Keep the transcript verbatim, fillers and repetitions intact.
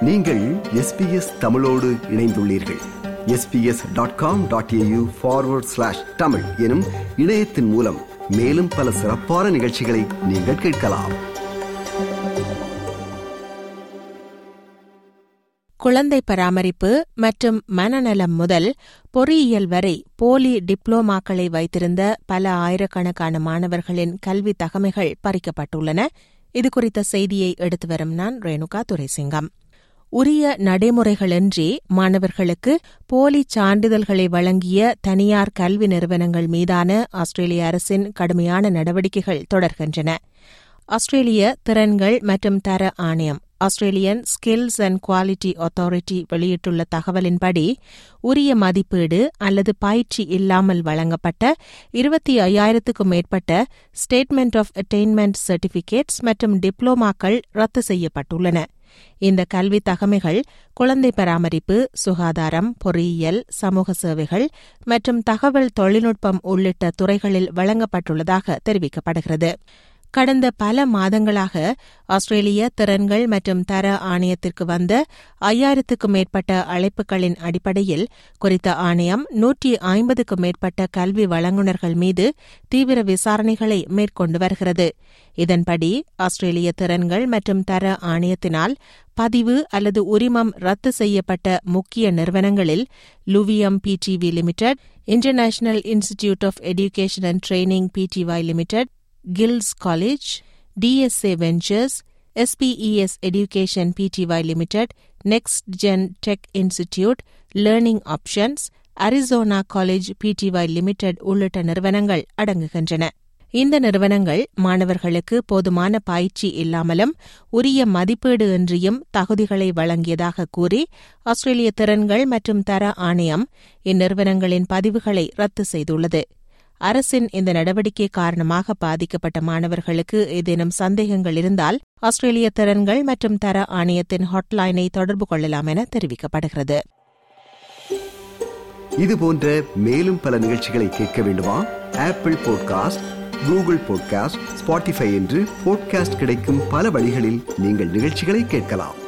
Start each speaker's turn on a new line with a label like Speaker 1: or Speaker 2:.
Speaker 1: நீங்கள் S B S தமிழோடு இணைந்துள்ளீர்கள். S B S dot com dot A U forward slash Tamil எனும் இணையத்தின் மூலம் மேலும் பல சிறப்பான நிகழ்ச்சிகளை நீங்கள் கேட்கலாம்.
Speaker 2: குழந்தை பராமரிப்பு மற்றும் மனநலம் முதல் பொறியியல் வரை போலி டிப்ளோமாக்களை வைத்திருந்த பல ஆயிரக்கணக்கான மாணவர்களின் கல்வி தகமைகள் பறிக்கப்பட்டுள்ளன. இதுகுறித்த செய்தியை எடுத்து வரும் நான் ரேணுகா துரைசிங்கம். உரிய நடைமுறைகளின்றி மாணவர்களுக்கு போலி சான்றிதழ்களை வழங்கிய தனியார் கல்வி நிறுவனங்கள் மீதான ஆஸ்திரேலிய அரசின் கடுமையான நடவடிக்கைகள் தொடர்கின்றன. ஆஸ்திரேலிய திறன்கள் மற்றும் தர ஆணையம் Australian skills and quality authority வெளியிட்டுள்ள தகவலின்படி உரிய மதிப்பீடு அல்லது பயிற்சி இல்லாமல் வழங்கப்பட்ட இருபத்தி ஐயாயிரத்துக்கும் மேற்பட்ட ஸ்டேட்மெண்ட் ஆஃப் அட்டெயின்மெண்ட் சர்டிபிகேட்ஸ் மற்றும் டிப்ளோமாக்கள் ரத்து செய்யப்பட்டுள்ளன. இந்த கல்வி தகமைகள் குழந்தை பராமரிப்பு, சுகாதாரம், பொறியியல், சமூக சேவைகள் மற்றும் தகவல் தொழில்நுட்பம் உள்ளிட்ட துறைகளில் வழங்கப்பட்டுள்ளதாக தெரிவிக்கப்படுகிறது. கடந்த பல மாதங்களாக ஆஸ்திரேலிய திறன்கள் மற்றும் தர ஆணையத்திற்கு வந்த ஐயாயிரத்துக்கும் மேற்பட்ட அழைப்புகளின் அடிப்படையில் குறித்த ஆணையம் நூற்றி ஐம்பதுக்கும் மேற்பட்ட கல்வி வழங்குநர்கள் மீது தீவிர விசாரணைகளை மேற்கொண்டு வருகிறது. இதன்படி ஆஸ்திரேலிய திறன்கள் மற்றும் தர ஆணையத்தினால் பதிவு அல்லது உரிமம் ரத்து செய்யப்பட்ட முக்கிய நிறுவனங்களில் லுவியம் PTV limited, international institute of education and training PTY limited, Gills College, D S A Ventures, S P E S Education Pty Limited, Next Gen Tech Institute, Learning Options, Arizona College Pty Limited உள்ளிட்ட நிறுவனங்கள் அடங்குகின்றன. இந்த நிறுவனங்கள் மாணவர்களுக்கு போதுமான பயிற்சி இல்லாமலும் உரிய மதிப்பீடு இன்றியும் தகுதிகளை வழங்கியதாக கூறி ஆஸ்திரேலிய திறன்கள் மற்றும் தர ஆணையம் இந்நிறுவனங்களின் பதிவுகளை ரத்து செய்துள்ளது. அரசின் இந்த நடவடிக்கை காரணமாக பாதிக்கப்பட்ட மாணவர்களுக்கு ஏதேனும் சந்தேகங்கள் இருந்தால் ஆஸ்திரேலிய திறன்கள் மற்றும் தர ஆணையத்தின் ஹாட்லைனை தொடர்பு கொள்ளலாம் என தெரிவிக்கப்படுகிறது.
Speaker 1: இதுபோன்ற மேலும் பல நிகழ்ச்சிகளை கேட்க வேண்டுமா? Apple podcast, Google podcast, Spotify என்று பாட்காஸ்ட் கிடைக்கும் பல வழிகளில் நீங்கள் நிகழ்ச்சிகளை கேட்கலாம்.